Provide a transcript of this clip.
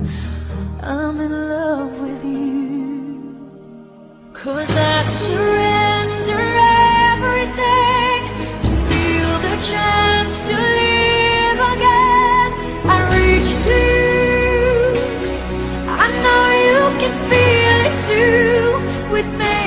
I'm in love with you. 'Cause I'd surrender everything to feel the chance to live again. I reach to you, I know you can feel it too with me.